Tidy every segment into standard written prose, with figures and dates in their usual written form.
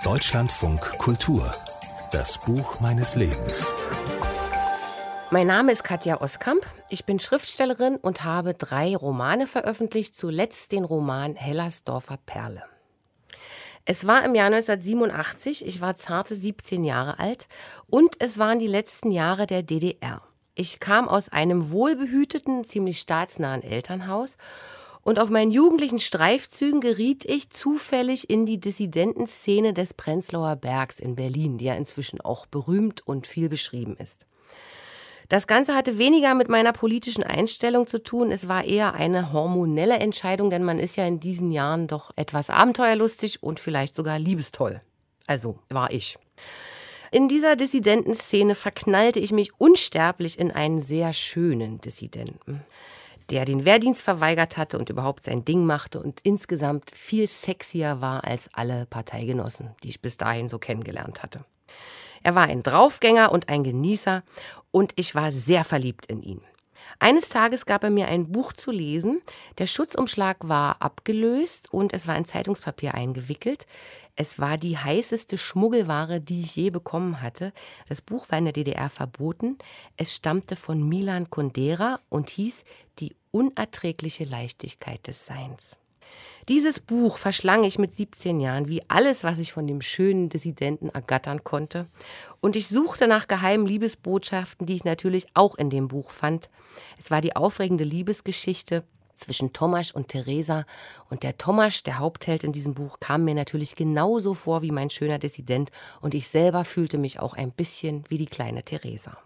Deutschlandfunk Kultur. Das Buch meines Lebens. Mein Name ist Katja Oskamp. Ich bin Schriftstellerin und habe 3 Romane veröffentlicht, zuletzt den Roman Hellersdorfer Perle. Es war im Jahr 1987, ich war zarte 17 Jahre alt und es waren die letzten Jahre der DDR. Ich kam aus einem wohlbehüteten, ziemlich staatsnahen Elternhaus und auf meinen jugendlichen Streifzügen geriet ich zufällig in die Dissidentenszene des Prenzlauer Bergs in Berlin, die ja inzwischen auch berühmt und viel beschrieben ist. Das Ganze hatte weniger mit meiner politischen Einstellung zu tun, es war eher eine hormonelle Entscheidung, denn man ist ja in diesen Jahren doch etwas abenteuerlustig und vielleicht sogar liebestoll. Also war ich. In dieser Dissidentenszene verknallte ich mich unsterblich in einen sehr schönen Dissidenten, der den Wehrdienst verweigert hatte und überhaupt sein Ding machte und insgesamt viel sexier war als alle Parteigenossen, die ich bis dahin so kennengelernt hatte. Er war ein Draufgänger und ein Genießer und ich war sehr verliebt in ihn. Eines Tages gab er mir ein Buch zu lesen. Der Schutzumschlag war abgelöst und es war in Zeitungspapier eingewickelt. Es war die heißeste Schmuggelware, die ich je bekommen hatte. Das Buch war in der DDR verboten. Es stammte von Milan Kundera und hieß Die unerträgliche Leichtigkeit des Seins. Dieses Buch verschlang ich mit 17 Jahren wie alles, was ich von dem schönen Dissidenten ergattern konnte. Und ich suchte nach geheimen Liebesbotschaften, die ich natürlich auch in dem Buch fand. Es war die aufregende Liebesgeschichte zwischen Tomasz und Theresa. Und der Tomasz, der Hauptheld in diesem Buch, kam mir natürlich genauso vor wie mein schöner Dissident. Und ich selber fühlte mich auch ein bisschen wie die kleine Theresa.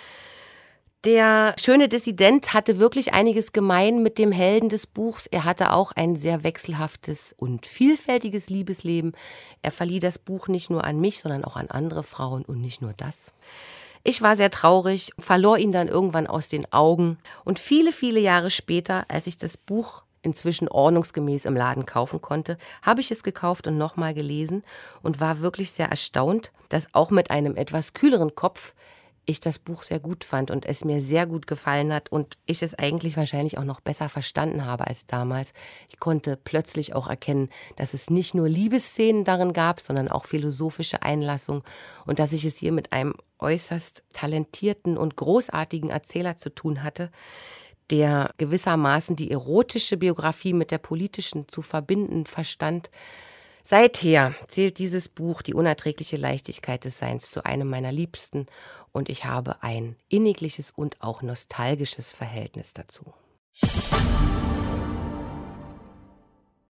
Der schöne Dissident hatte wirklich einiges gemein mit dem Helden des Buchs. Er hatte auch ein sehr wechselhaftes und vielfältiges Liebesleben. Er verlieh das Buch nicht nur an mich, sondern auch an andere Frauen und nicht nur das. Ich war sehr traurig, verlor ihn dann irgendwann aus den Augen. Und viele, viele Jahre später, als ich das Buch inzwischen ordnungsgemäß im Laden kaufen konnte, habe ich es gekauft und nochmal gelesen und war wirklich sehr erstaunt, dass auch mit einem etwas kühleren Kopf ich das Buch sehr gut fand und es mir sehr gut gefallen hat und ich es eigentlich wahrscheinlich auch noch besser verstanden habe als damals. Ich konnte plötzlich auch erkennen, dass es nicht nur Liebesszenen darin gab, sondern auch philosophische Einlassung und dass ich es hier mit einem äußerst talentierten und großartigen Erzähler zu tun hatte, der gewissermaßen die erotische Biografie mit der politischen zu verbinden verstand. Seither zählt dieses Buch Die unerträgliche Leichtigkeit des Seins zu einem meiner Liebsten und ich habe ein innigliches und auch nostalgisches Verhältnis dazu.